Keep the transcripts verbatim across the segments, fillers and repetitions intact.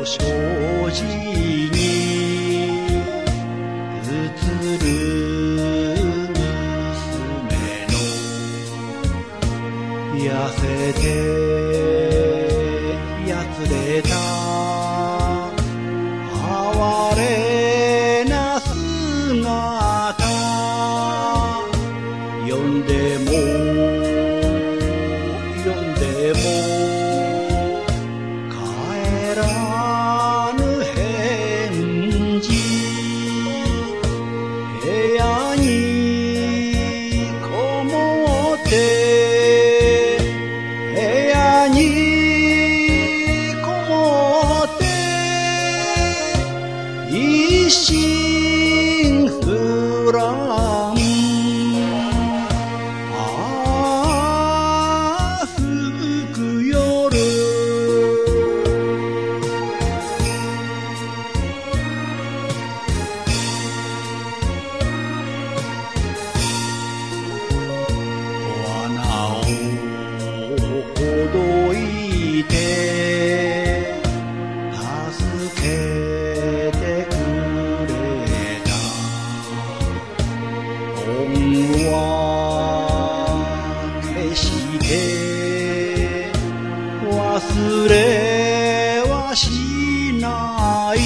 障子に映る娘の痩せてやつれた哀れな姿呼んでも呼んでも帰らぬ返事部屋にこもって部屋にこもって一心不乱ほどいて助けてくれた恩は決して忘れはしない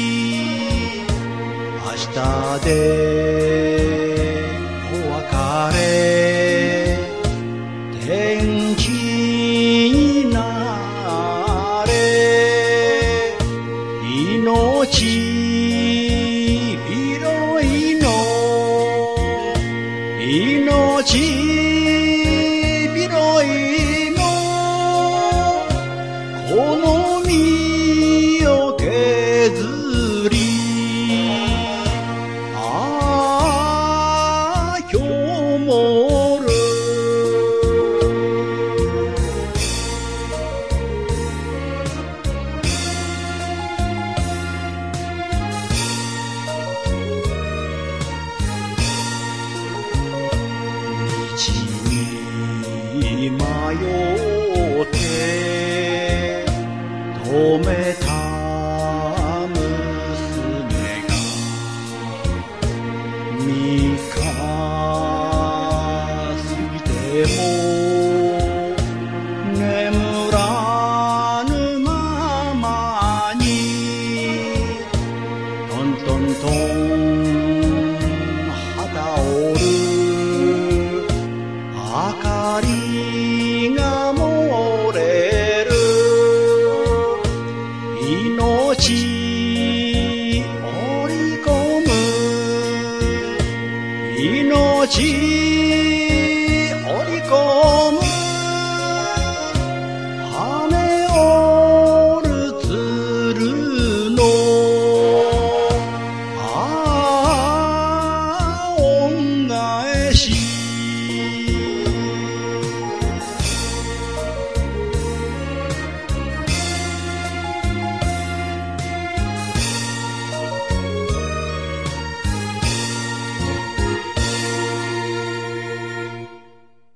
明日でお別れ天気になれ命拾いの命拾いのこの身を削りああ今日も道に迷って止めた